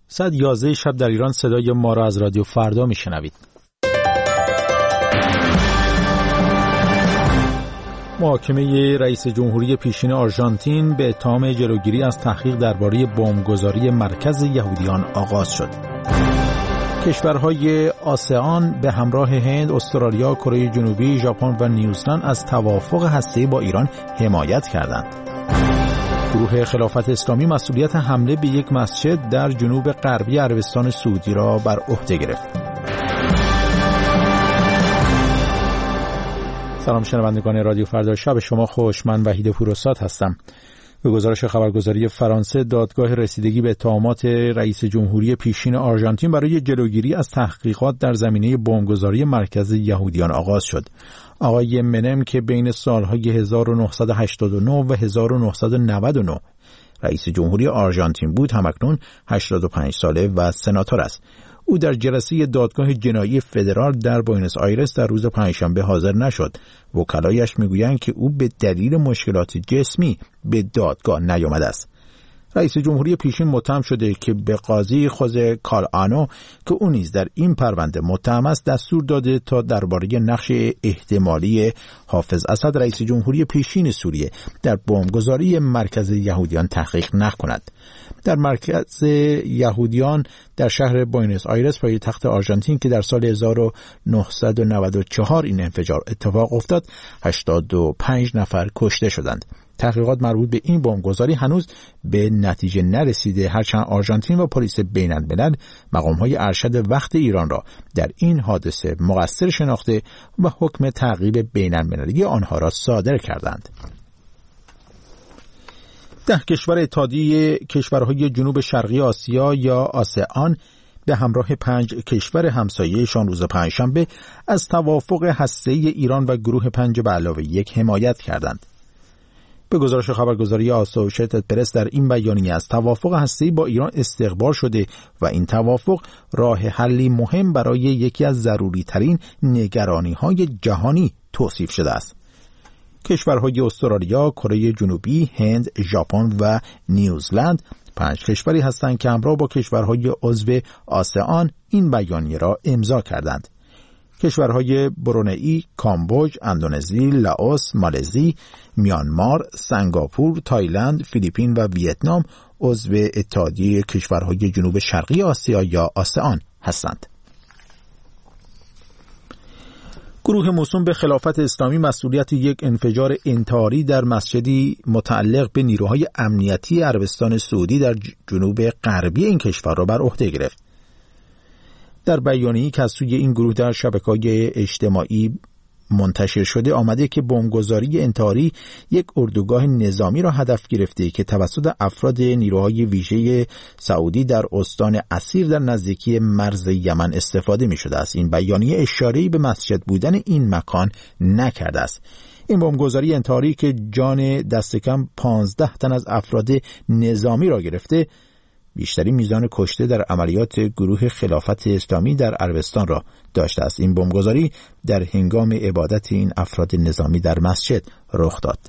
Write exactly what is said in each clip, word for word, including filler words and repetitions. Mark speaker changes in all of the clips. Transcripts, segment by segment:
Speaker 1: ساعت یازده شب در ایران صدای ما را از رادیو فردا میشنوید. محاکمه رئیس جمهوری پیشین آرژانتین به اتهام جلوگیری از تحقیق درباره بمبگذاری مرکز یهودیان آغاز شد. کشورهای آسیان به همراه هند، استرالیا، کره جنوبی، ژاپن و نیوزلند از توافق هسته‌ای با ایران حمایت کردند. گروه خلافت اسلامی مسئولیت حمله به یک مسجد در جنوب غربی عربستان سعودی را بر عهده گرفت. سلام شنوندگان رادیو فردا، شب شما خوش. من وحید پوروساد هستم. به گزارش خبرگزاری فرانسه، دادگاه رسیدگی به اتهامات رئیس جمهوری پیشین آرژانتین برای جلوگیری از تحقیقات در زمینه بمبگذاری مرکز یهودیان آغاز شد. آقای منم که بین سالهای هزار و نهصد و هشتاد و نه و هزار و نهصد و نود و نه رئیس جمهوری آرژانتین بود، همکنون هشتاد و پنج ساله و سناتور است. او در جلسه دادگاه جنایی فدرال در بوئنوس آیرس در روز پنجشنبه حاضر نشد. وکلایش میگویند که او به دلیل مشکلات جسمی به دادگاه نیامده است. رئیس جمهوری پیشین متهم شده که به قاضی خوزه کالآنو که او نیز در این پرونده متهم است دستور داده تا درباره نقش احتمالی حافظ اسد رئیس جمهوری پیشین سوریه در بمبگذاری مرکز یهودیان تحقیق نکند. در مرکز یهودیان در شهر بوئنوس آیرس پایتخت آرژانتین که در سال هزار و نهصد و نود و چهار این انفجار اتفاق افتاد، هشتاد و پنج نفر کشته شدند. تحقیقات مربوط به این بمبگذاری هنوز به نتیجه نرسیده، هرچند آرژانتین و پلیس بین‌الملل مقام‌های ارشد وقت ایران را در این حادثه مقصر شناخته و حکم تعقیب بین‌المللی آنها را صادر کردند. ده کشور اتحادیه کشورهای جنوب شرقی آسیا یا آسیان به همراه پنج کشور همسایه‌شان روز پنجشنبه از توافق هسته‌ای ایران و گروه پنج به علاوه یک حمایت کردند. به گزارش خبرگزاری آسوشیتد پرس، در این بیانیه از توافق هسته‌ای با ایران استقبال شده و این توافق راه حلی مهم برای یکی از ضروری ترین نگرانی‌های جهانی توصیف شده است. کشورهای استرالیا، کره جنوبی، هند، ژاپن و نیوزلند پنج کشوری هستند که همراه با کشورهای عضو آسیان این بیانیه را امضا کردند. کشورهای برونئی، کامبوج، اندونزی، لاوس، مالزی، میانمار، سنگاپور، تایلند، فیلیپین و ویتنام عضو اتحادیه کشورهای جنوب شرقی آسیا یا آسیان هستند. گروه موسوم به خلافت اسلامی مسئولیت یک انفجار انتحاری در مسجدی متعلق به نیروهای امنیتی عربستان سعودی در جنوب غربی این کشور را بر عهده گرفت. در بیانیه‌ای که از سوی این گروه در شبکه‌های اجتماعی منتشر شده آمده که بمبگذاری انتحاری یک اردوگاه نظامی را هدف گرفته که توسط افراد نیروهای ویژه سعودی در استان اسیر در نزدیکی مرز یمن استفاده می شده است. این بیانیه اشاره‌ای به مسجد بودن این مکان نکرده است. این بمبگذاری انتحاری که جان دست کم پانزده تن از افراد نظامی را گرفته، بیشترین میزان کشته در عملیات گروه خلافت اسلامی در عربستان را داشته است. این بمبگذاری در هنگام عبادت این افراد نظامی در مسجد رخ داد.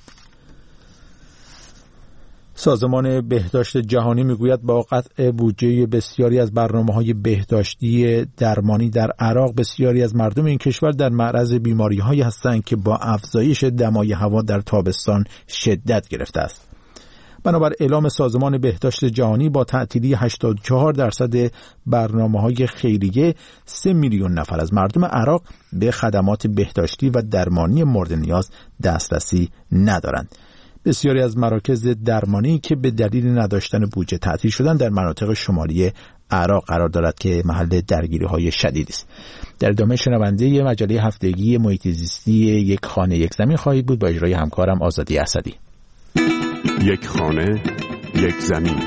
Speaker 1: سازمان بهداشت جهانی میگوید با قطع بودجه بسیاری از برنامه‌های بهداشتی درمانی در عراق، بسیاری از مردم این کشور در معرض بیماری‌هایی هستند که با افزایش دمای هوا در تابستان شدت گرفته است. بنابر اعلام سازمان بهداشت جهانی، با تعطیلی هشتاد و چهار درصد برنامه‌های خیریه، سه میلیون نفر از مردم عراق به خدمات بهداشتی و درمانی مورد نیاز دسترسی ندارند. بسیاری از مراکز درمانی که به دلیل نداشتن بودجه تعطیل شدن در مناطق شمالی عراق قرار دارد که محل درگیری‌های شدید است. در ادامه شنونده مجله هفتگی محیط زیستی یک خانه یک زمین خواهید بود با اجرای همکارم آزادی اسدی.
Speaker 2: یک خانه یک زمین.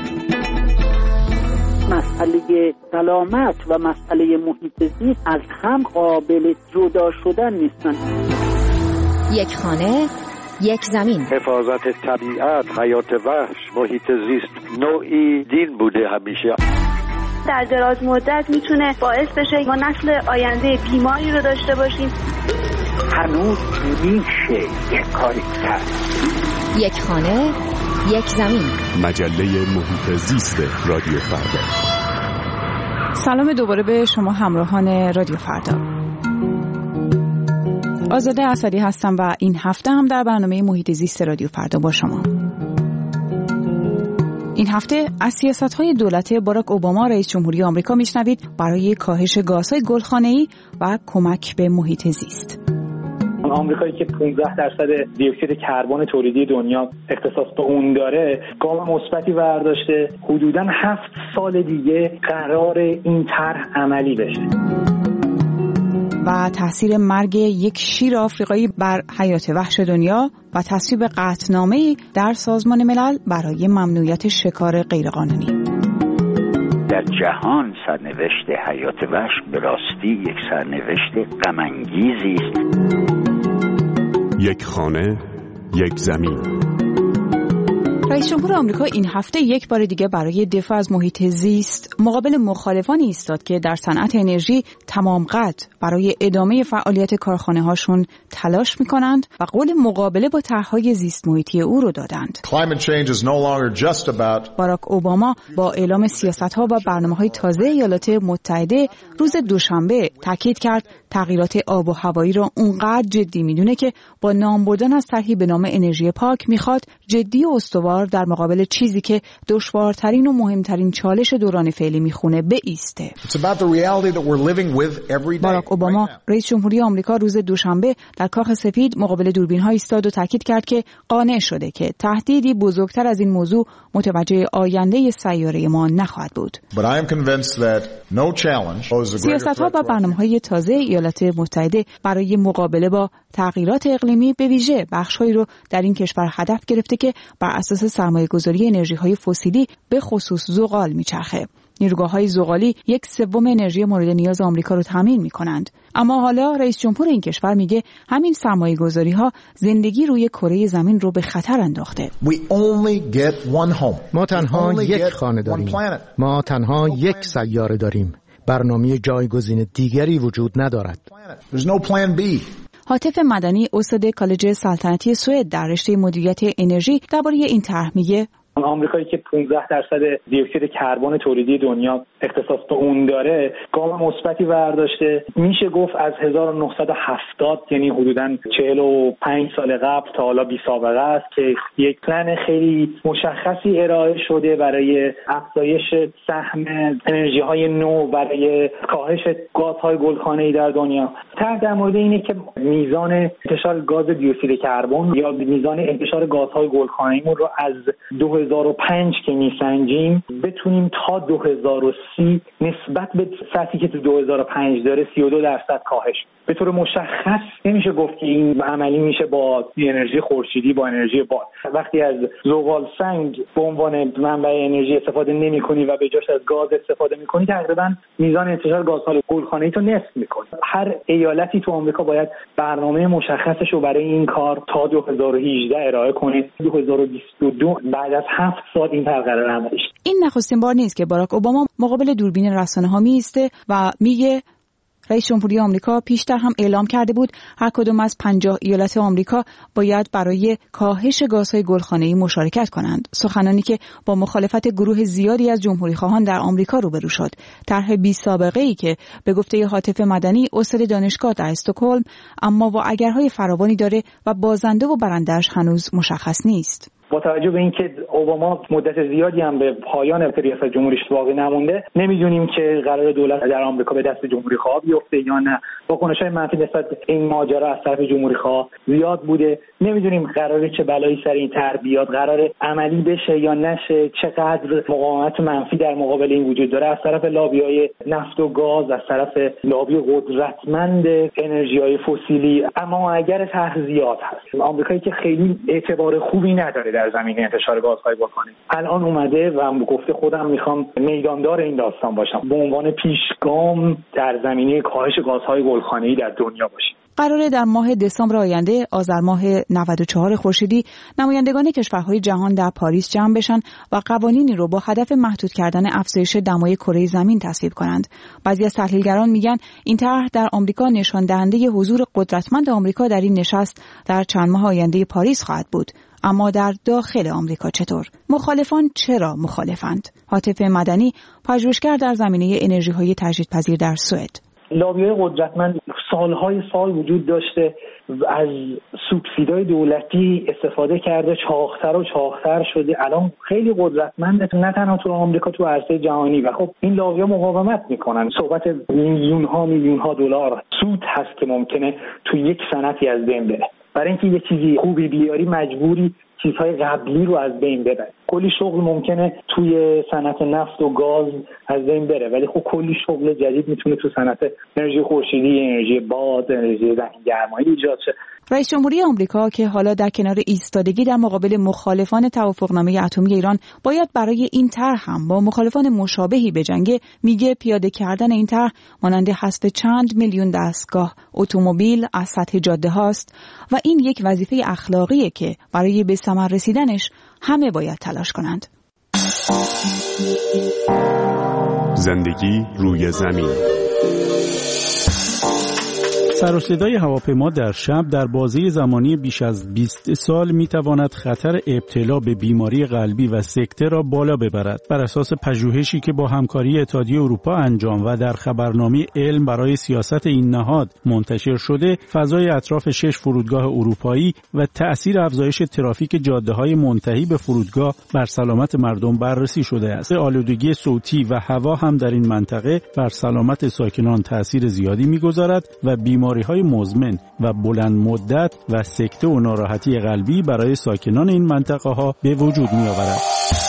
Speaker 3: مسئله سلامت و مسئله محیط زیست از هم قابل جدا شدن نیستند.
Speaker 4: یک خانه یک زمین.
Speaker 5: حفاظت طبیعت، حیات وحش، محیط زیست نوعی دین بوده همیشه.
Speaker 6: در دراز مدت میتونه باعث بشه ما نسل آینده بیماری رو داشته باشیم.
Speaker 3: هنوز میشه یک کاری کرد.
Speaker 4: یک خانه یک زمین.
Speaker 2: مجله محیط زیست رادیو فردا.
Speaker 7: سلام دوباره به شما همراهان رادیو فردا. آزاده اسدی هستم و این هفته هم در برنامه محیط زیست رادیو فردا با شما. این هفته از سیاست‌های دولت باراک اوباما رئیس جمهوری آمریکا میشنوید برای کاهش گازهای گلخانه‌ای و کمک به محیط زیست.
Speaker 8: آمریکایی که پانزده درصد دی اکسید کربن تولیدی دنیا اختصاص به اون داره، گام مثبتی برداشته. حدوداً هفت سال دیگه قرار این طرح عملی بشه.
Speaker 7: و تاثیر مرگ یک شیر آفریقایی بر حیات وحش دنیا و تصویب قطعنامه‌ای در سازمان ملل برای ممنوعیت شکار غیرقانونی.
Speaker 9: در جهان سرنوشت حیات وحش به راستی یک سرنوشت غم‌انگیزی است.
Speaker 2: یک خانه، یک زمین.
Speaker 7: رئیس جمهور آمریکا این هفته یک بار دیگه برای دفاع از محیط زیست مقابل مخالفانی ایستاد که در صنعت انرژی تمام قد برای ادامه فعالیت کارخانه هاشون تلاش میکنند و قول مقابله با طرحهای زیست محیطی او رو دادند. باراک اوباما با اعلام سیاست‌ها و برنامه‌های تازه ایالات متحده روز دوشنبه تاکید کرد تغییرات آب و هوایی را اونقدر جدی میدونه که با نام بردن از طرحی به نام انرژی پاک میخواد جدی و استوار در مقابل چیزی که دشوارترین و مهمترین چالش دوران فعلی میخونه بایسته. باراک اوباما رئیس جمهوری آمریکا روز دوشنبه در کاخ سفید مقابل دوربین‌ها ایستاد و تاکید کرد که قانع شده که تهدیدی بزرگتر از این موضوع متوجه آینده سیاره ما نخواهد بود. سیاست‌ها و برنامه‌های تازه ایالات متحده برای مقابله با تغییرات اقلیمی به ویژه بخش‌هایی رو در این کشور هدف گرفته که بر اساس سرمایه‌گذاری انرژی‌های فسیلی به خصوص زغال میچرخه. نیروگاه‌های زغالی یک سوم انرژی مورد نیاز آمریکا رو تامین می‌کنند. اما حالا رئیس جمهور این کشور میگه همین سرمایه‌گذاری‌ها زندگی روی کره زمین رو به خطر انداخته.
Speaker 10: ما تنها یک خانه داریم. ما تنها یک سیاره داریم. برنامه جایگزین دیگری وجود ندارد.
Speaker 7: هاتف مدنی استاد کالج سلطنتی سوئد در رشته مدیریت انرژی درباره این طرح میگه
Speaker 8: آمریکایی که پانزده درصد دی اکسید کربن تولیدی دنیا اختصاص به اون داره، گام مثبتی برداشته. میشه گفت از هزار و نهصد و هفتاد یعنی حدوداً چهل و پنج سال قبل تا حالا بی سابقه است که یک پلن خیلی مشخصی ارائه شده برای افزایش سهم انرژی های نو برای کاهش گازهای گلخانه‌ای در دنیا. طرح در مورد اینه که میزان انتشار گاز دی اکسید کربن یا میزان انتشار گازهای گلخانه‌ایمون رو از دو هزار و پنج که میسنجیم بتونیم تا دو هزار و سی نسبت به سطحی که تو دو هزار و پنج داره سی و دو درصد کاهش. به طور مشخص نمیشه گفت که این عملی میشه با انرژی خورشیدی، با انرژی باد. وقتی از زغال سنگ به عنوان منبع انرژی استفاده نمی‌کنی و به جاش از گاز استفاده می‌کنی، تقریبا میزان انتشار گازهای گلخانه‌ای تو نصف می‌کنی. هر ایالتی تو آمریکا باید برنامه مشخصش رو برای این کار تا دو هزار و هجده ارائه کنه. دو هزار و بیست و دو بعد از هفت سال این طرح قرار عملی شه.
Speaker 7: این نخستین بار نیست که باراک اوباما مقابل دوربین رسانه‌ها می‌ایسته و میگه رئیس جمهوری آمریکا پیشتر هم اعلام کرده بود هر کدام از پنجاه ایالت آمریکا باید برای کاهش گازهای گلخانه‌ای مشارکت کنند. سخنانی که با مخالفت گروه زیادی از جمهوری‌خواهان در آمریکا روبرو شد. طرح بی سابقه‌ای که به گفته هاتف مدنی استاد دانشگاه در استکهلم اما با اگرهای فراوانی داره و بازنده و برنده‌اش هنوز مشخص نیست.
Speaker 8: با توجه به اینکه اوباما مدت زیادی هم به پایان ریاست جمهوریش باقی نمونده، نمیدونیم که قرار دولت در آمریکا به دست جمهوری‌خواه بیفته یا نه. واکنش‌های منفی نسبت به این ماجرا از طرف جمهوری‌خواه زیاد بوده. نمیدونیم قراره چه بلایی سر این طرح بیاد، قراره عملی بشه یا نشه، چقدر مقاومت منفی در مقابل این وجود داره از طرف لابی‌های نفت و گاز، از طرف لابی قدرتمند انرژی‌های فسیلی. اما اگر طرح زیاد هست، آمریکایی که خیلی اعتبار خوبی نداره در زمینه انتشار گازهای گلخانه‌ای، الان اومده و گفته خودم میخوام میداندار این داستان باشم، به عنوان پیشگام در زمینه کاهش گازهای گلخانه‌ای در دنیا باشیم.
Speaker 7: قراره در ماه دسامبر آینده، آذر ماه نود و چهار خورشیدی، نمایندگان کشورهای جهان در پاریس جمع بشن و قوانینی رو با هدف محدود کردن افزایش دمای کره زمین تصویب کنند. بعضی از تحلیلگران میگن این طرح در آمریکا نشان دهنده حضور قدرتمند آمریکا در این نشست در چند ماه آینده پاریس خواهد بود. اما در داخل آمریکا چطور؟ مخالفان چرا مخالفند؟ عاطف مدنی، پژوهشگر در زمینه انرژی‌های تجدیدپذیر در سوئد.
Speaker 8: لابی‌های قدرتمند سالهای سال وجود داشته، از سوبسیدهای دولتی استفاده کرده، چاق‌تر و چاق‌تر شده، الان خیلی قدرتمنده، نه تنها تو آمریکا، تو عرصه جهانی. و خب این لابی‌ها مقاومت میکنن. صحبت میلیون ها میلیون ها دلار سود هست که ممکنه تو یک صنعتی از بین بره. برای اینکه یه چیزی خوبی بیاری مجبوری چیزهای قبلی رو از بین ببری. کلی شغل ممکنه توی صنعت نفت و گاز از بین بره، ولی خب کلی شغل جدید میتونه تو صنعت انرژی خورشیدی، انرژی باد، انرژی گرمایی ایجاد شه.
Speaker 7: رئیس جمهوری آمریکا که حالا در کنار ایستادگی در مقابل مخالفان توافقنامه اتمی ایران باید برای این طرح هم با مخالفان مشابهی بجنگه، میگه پیاده کردن این طرح مانند حذف چند میلیون دستگاه اتومبیل از سطح جاده هاست و این یک وظیفه اخلاقیه که برای به ثمر رسیدنش همه باید تلاش کنند.
Speaker 2: زندگی روی زمین.
Speaker 1: سر و صدای هواپیما در شب در بازه زمانی بیش از بیست سال میتواند خطر ابتلا به بیماری قلبی و سکته را بالا ببرد. بر اساس پژوهشی که با همکاری اتحادیه اروپا انجام و در خبرنامه علم برای سیاست این نهاد منتشر شده، فضای اطراف شش فرودگاه اروپایی و تأثیر افزایش ترافیک جاده‌های منتهی به فرودگاه بر سلامت مردم بررسی شده است. آلودگی صوتی و هوا هم در این منطقه بر سلامت ساکنان تأثیر زیادی می‌گذارد و بیماری بیماری‌های مزمن و بلند مدت و سکته و ناراحتی قلبی برای ساکنان این منطقه‌ها به وجود می‌آورد.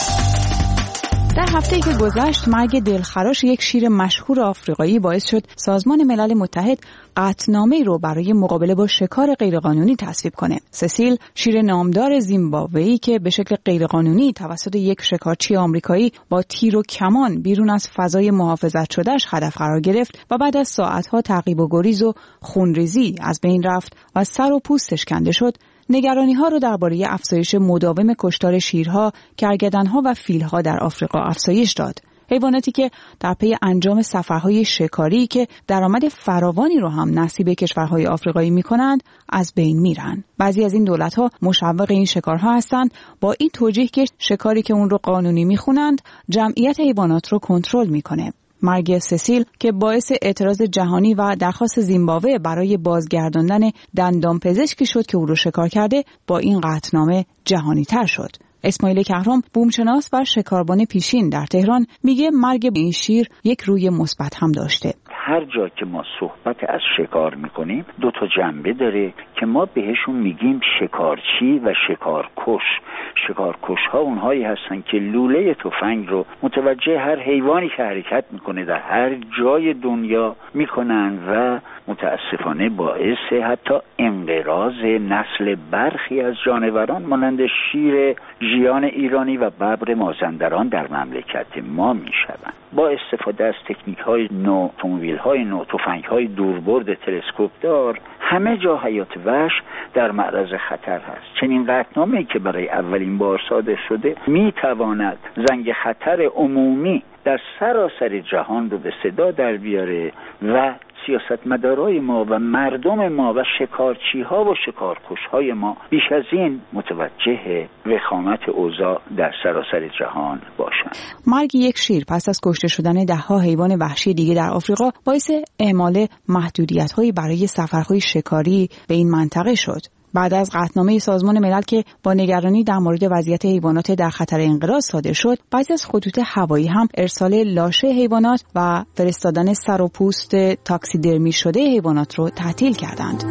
Speaker 7: در هفته‌ای که گذشت مرگ دلخراش یک شیر مشهور آفریقایی باعث شد سازمان ملل متحد قطعنامه‌ای رو برای مقابله با شکار غیرقانونی تصویب کنه. سسیل، شیر نامدار زیمبابویی که به شکل غیرقانونی توسط یک شکارچی آمریکایی با تیر و کمان بیرون از فضای محافظت شده‌اش هدف قرار گرفت و بعد از ساعت‌ها تعقیب و گریز و خونریزی از بین رفت و سر و پوستش کنده شد، نگرانی‌ها رو درباره افزایش مداوم کشتار شیرها، کرگدن‌ها و فیل‌ها در آفریقا افزایش داد. حیواناتی که در پی انجام سفرهای شکاری که درآمد فراوانی رو هم نصیب کشورهای آفریقایی می‌کنند، از بین میرن. بعضی از این دولت‌ها مشوق این شکارها هستند، با این توجیه که شکاری که اون رو قانونی می‌خونند، جمعیت حیوانات رو کنترل می‌کنه. مرگ سسیل که باعث اعتراض جهانی و درخواست زیمبابوه برای بازگرداندن دندانپزشکی شد که او رو شکار کرده، با این قطعنامه جهانی تر شد. اسماعیل کهرام، بومشناس و شکاربان پیشین در تهران، میگه مرگ این شیر یک روی مثبت هم داشته.
Speaker 9: هر جا که ما صحبت از شکار میکنیم دو تا جنبه داره که ما بهشون میگیم شکارچی و شکارکش. شکارکش ها اونهایی هستن که لوله تفنگ رو متوجه هر حیوانی که حرکت میکنه در هر جای دنیا میکنن و متاسفانه باعث حتی انقراض نسل برخی از جانوران مانند شیر ژیان ایرانی و ببر مازندران در مملکت ما میشوند. با استفاده از تکنیک های نو، اتومبیل های نو، تفنگ های دوربرد تلسکوپ دار، همه جا حیات وحش در معرض خطر هست. چنین قطعنامه‌ای که برای اولین بار صادر شده میتواند زنگ خطر عمومی در سراسر جهان رو به صدا در بیاره و سیاستمدارای ما و مردم ما و شکارچی ها و شکارکش های ما بیش از این متوجه وخامت اوضاع در سراسر جهان باشند.
Speaker 7: مرگ یک شیر پس از کشته شدن ده ها حیوان وحشی دیگه در آفریقا باعث اعمال محدودیت هایی برای سفرهای شکاری به این منطقه شد. بعد از قطعنامه سازمان ملل که با نگرانی در مورد وضعیت حیوانات در خطر انقراض صادر شد، بعضی از خطوط هوایی هم ارسال لاشه حیوانات و فرستادن سر و پوست تاکسیدرمی شده حیوانات رو تعطیل کردند.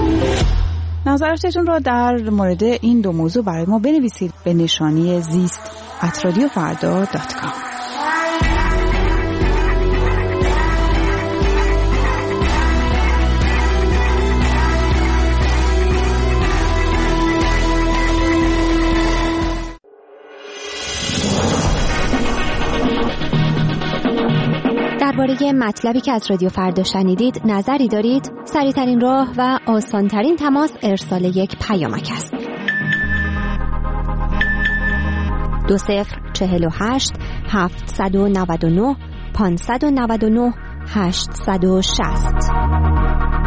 Speaker 7: نظراتتون را در مورد این دو موضوع برای ما بنویسید به نشانی زیست ات رادیو فردا دات کام.
Speaker 4: درباره مطلبی که از رادیو فردا شنیدید نظری دارید؟ سریع‌ترین راه و آسان‌ترین تماس ارسال یک پیامک است. دو صفر چهل و هشت هفتصد و نود و نه پانصد و نود و نه هشتصد و شصت.